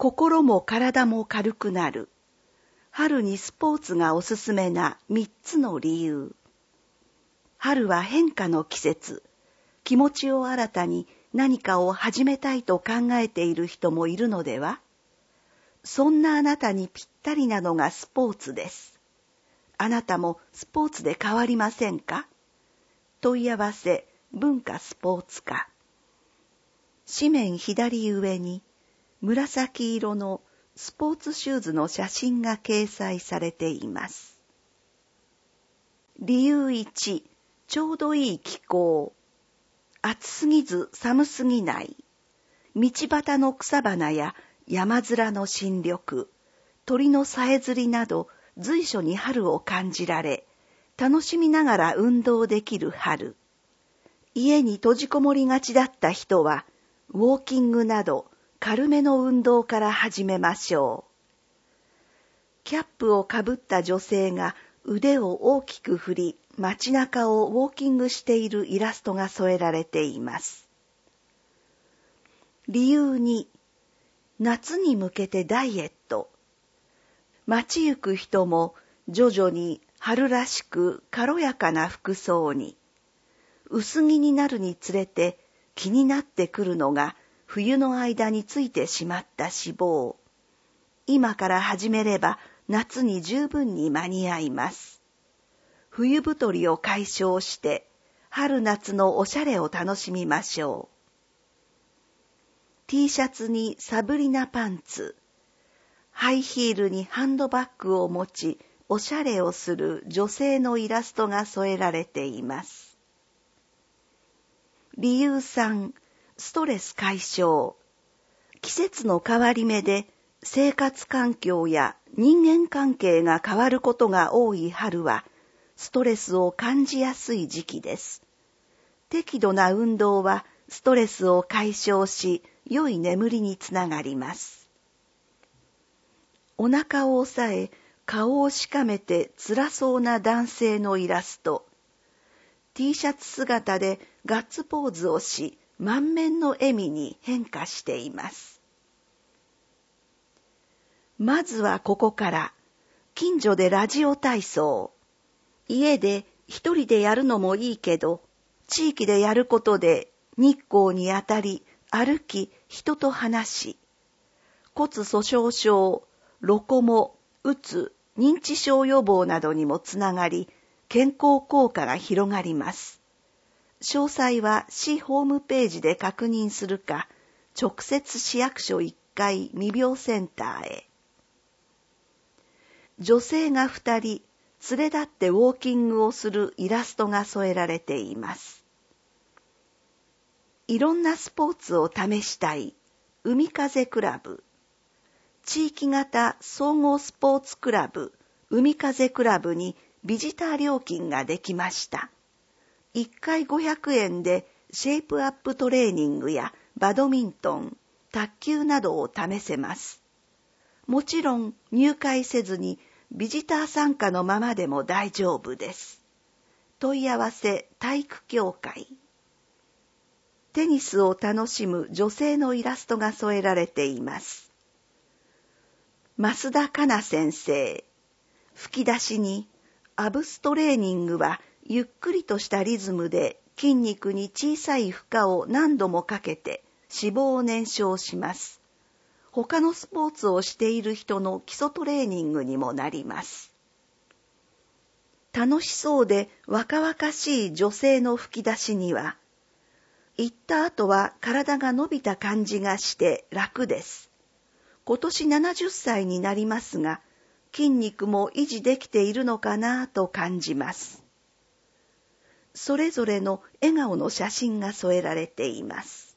心も体も軽くなる。春にスポーツがおすすめな3つの理由。春は変化の季節。気持ちを新たに何かを始めたいと考えている人もいるのでは？そんなあなたにぴったりなのがスポーツです。あなたもスポーツで変わりませんか？問い合わせ、文化スポーツ科。紙面左上に紫色のスポーツシューズの写真が掲載されています。理由1、ちょうどいい気候。暑すぎず寒すぎない。道端の草花や山面の新緑、鳥のさえずりなど随所に春を感じられ、楽しみながら運動できる春。家に閉じこもりがちだった人は、ウォーキングなど軽めの運動から始めましょう。キャップをかぶった女性が腕を大きく振り、街中をウォーキングしているイラストが添えられています。理由2、夏に向けてダイエット。街行く人も徐々に春らしく軽やかな服装に。薄着になるにつれて気になってくるのが冬の間についてしまった脂肪。今から始めれば夏に十分に間に合います。冬太りを解消して春夏のおしゃれを楽しみましょう。T シャツにサブリナパンツ。ハイヒールにハンドバッグを持ちおしゃれをする女性のイラストが添えられています。理由3、ストレス解消。季節の変わり目で生活環境や人間関係が変わることが多い春は、ストレスを感じやすい時期です。適度な運動はストレスを解消し、良い眠りにつながります。お腹を押さえ、顔をしかめて辛そうな男性のイラスト。T シャツ姿でガッツポーズをし、満面の笑みに変化しています。まずはここから、近所でラジオ体操。家で一人でやるのもいいけど、地域でやることで日光に当たり、歩き、人と話し、骨粗しょう症、ロコモ、うつ、認知症予防などにもつながり、健康効果が広がります。詳細は市ホームページで確認するか、直接市役所1階未病センターへ。女性が2人、連れ立ってウォーキングをするイラストが添えられています。いろんなスポーツを試したい、海風クラブ。地域型総合スポーツクラブ、海風クラブにビジター料金ができました。1回500円でシェイプアップトレーニングやバドミントン、卓球などを試せます。もちろん入会せずにビジター参加のままでも大丈夫です。問い合わせ体育協会。テニスを楽しむ女性のイラストが添えられています。増田香奈先生。吹き出しに、アブストレーニングはゆっくりとしたリズムで筋肉に小さい負荷を何度もかけて脂肪を燃焼します。他のスポーツをしている人の基礎トレーニングにもなります。楽しそうで若々しい女性の吹き出しには、行った後は体が伸びた感じがして楽です。今年70歳になりますが、筋肉も維持できているのかなと感じます。それぞれの笑顔の写真が添えられています。